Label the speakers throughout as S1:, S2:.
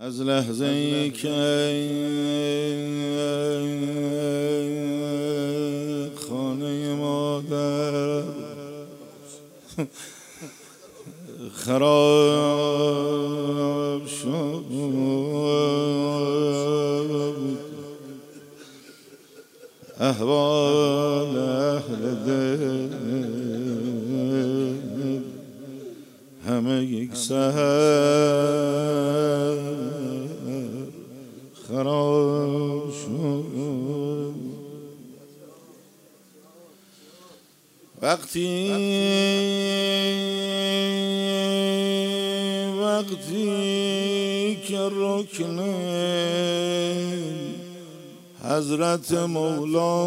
S1: از لحظه ای که خانه مادر خراب شد، احوال اهل دل همه یک سحر خراب شد. وقتی که رکن حضرت مولا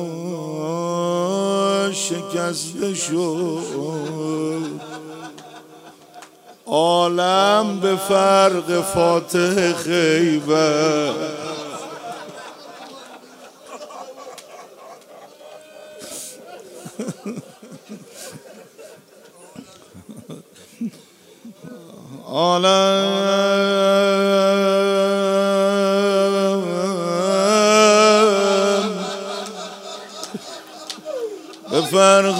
S1: شکسته شد، عالم به فرق فاتح خیبر عالم به فرق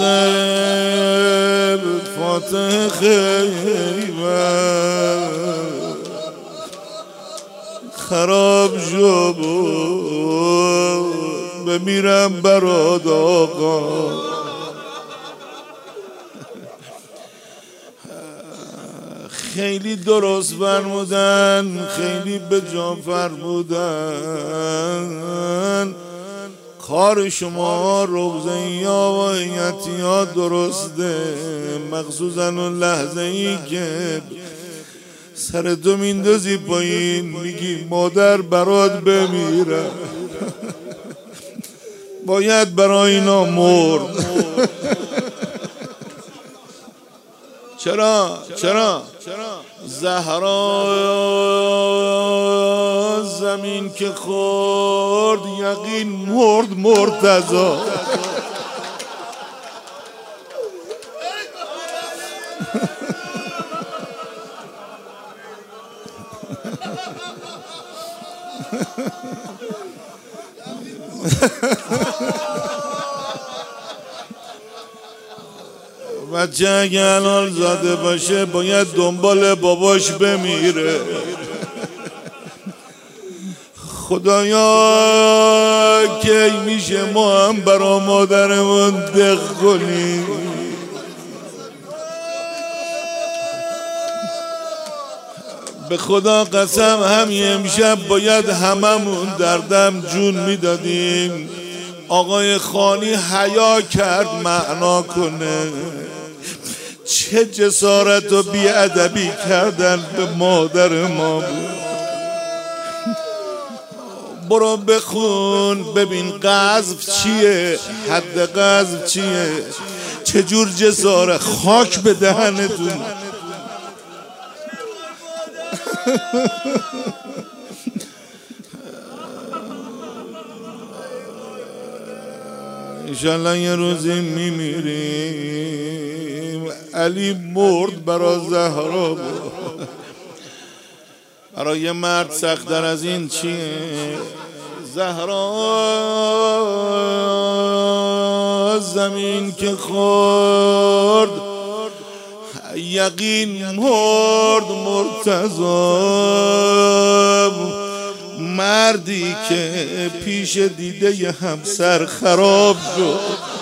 S1: فاتح خیبر خراب شد. بمیرم برات آقا، خیلی درست فرمودن، خیلی به جا فرمودن. کار شما روزه‌ای ها و هیئتی ها درسته، مخصوصا اون لحظه ای که سر تو میندازی پایین میگی مادر برات بمیره، باید برای اینا مرد. چرا زهرا زمین که خورد یقین مرد مرتضی. بچه اگه حلال زاده باشه باید دنبال باباش بمیره. خدایا کی میشه ما هم برا مادرمون دق کنیم؟ به خدا قسم همین امشب باید هممون دردم جون میدادیم. آقای خانی حیا کرد معنا کنه، چه جسارت و بی‌ادبی کردن به مادر ما بود. برو بخون ببین قذف چیه، حد قذف چیه، چجور جسارت، خاک به دهنتون. انشالله یه روزی میمیریم. علی مرد برا زهرا بود. برای یه مرد سخت‌تر از این چیه؟ زهرا زمین که خورد یقین مرد مرتضی. مردی که پیش دیده ی همسر خراب شد.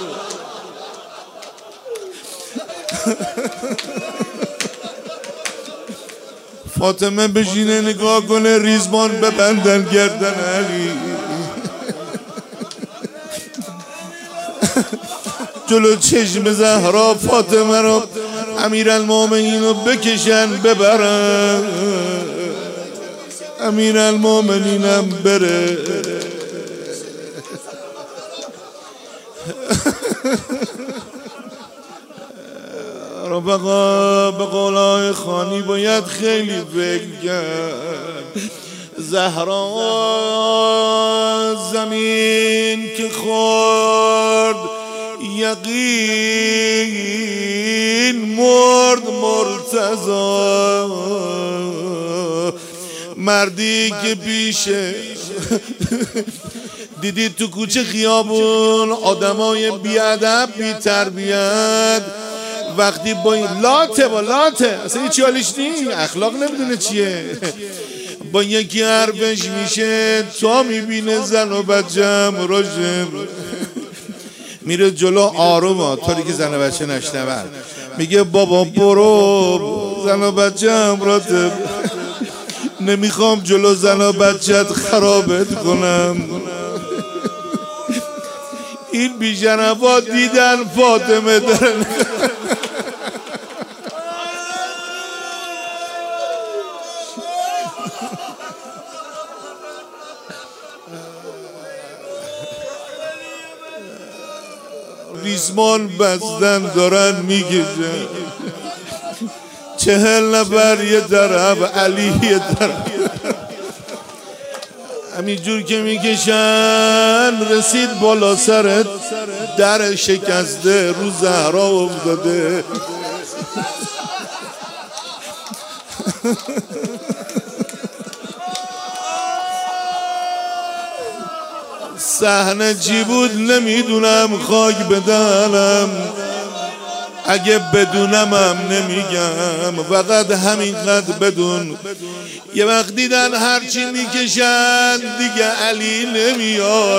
S1: فاطمه بشینه نگاه کنه ریزمان ببندن گردن علی، جلو چشم زهرا فاطمه رو امیرالمومنین رو بکشن ببرن، امیرالمومنینم بره. رفقا به قولای خانی باید خیلی فکر کرد. زهرا زمین که خورد یقین مرد مرتضی. مردی که پیشه دیدی تو کوچه خیابون آدمای بیادب بی تربیت وقتی با این لاته اصلا هیچی حالش نی اخلاق نمیدونه چیه با یکی حرفش میشه تا میبینه زن و بچه‌م راجب میره جلو آروم طوری که زن و بچه نشنون میگه بابا برو زن و بچه‌م راجب نمیخوام جلو زن و بچه‌ت خرابت کنم. این بی‌شرفا دیدن فاطمه داره ریسمان بستن دارن میکشن 40 نفر یه طرف علی یه طرف همینجور که میکشن رسید بالا سرت در شکسته رو زهرا افتاده صحنه چی بود نمیدونم خاک بدنم اگه بدونمم نمیگم فقط همینقدر بدون یه وقت دیدن هرچی میکشن دیگه علی نمیاد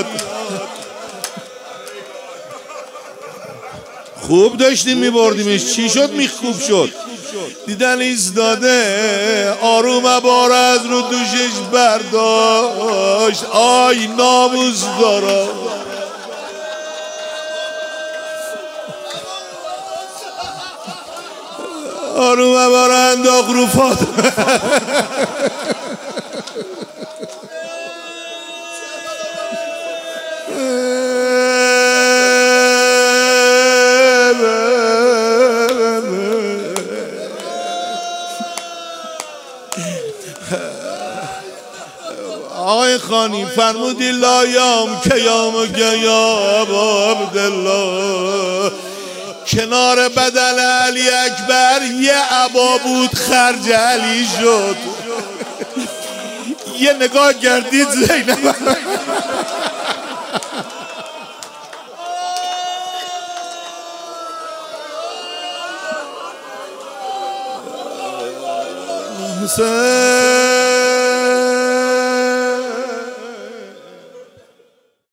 S1: خوب داشتیم میبردیمش چی شد میخوب شد دیدن ایستاده آروم بار از رو دوشش برداشت آی ناموس دارا آروم بار انداخت رو فاطمه آقای خانی فرمودی لایام کیام و گیاب عبدالله کنار بدن علی اکبر یه عبا بود خرج علی شد یه نگاه کردید زینب حسین